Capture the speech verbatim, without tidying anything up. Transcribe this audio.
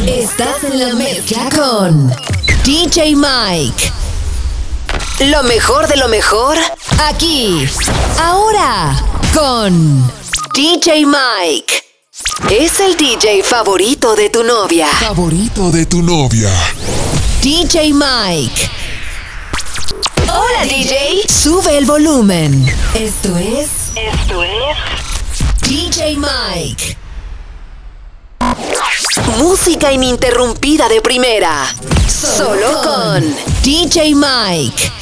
Estás en la mezcla con D J Mike. Lo mejor de lo mejor, aquí, ahora, con D J Mike. Es el D J favorito de tu novia. Favorito de tu novia. D J Mike. Hola D J. Sube el volumen. Esto es. Esto es. D J Mike. Música ininterrumpida de primera. Solo con D J Mike.